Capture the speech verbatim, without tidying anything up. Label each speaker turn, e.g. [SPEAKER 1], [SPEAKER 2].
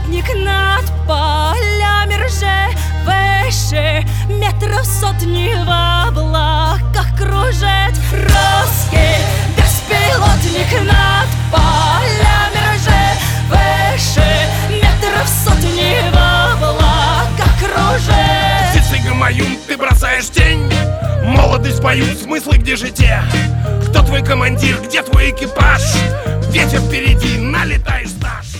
[SPEAKER 1] беспилотник над полями рже, выше метров сотни в облаках кружит. Русский беспилотник над полями рже, выше метров сотни в облаках кружит.
[SPEAKER 2] Птицы гамаюн, ты бросаешь тень. Молодость поют, смыслы где же те? Кто твой командир, где твой экипаж? Ветер впереди, налетаешь стаж.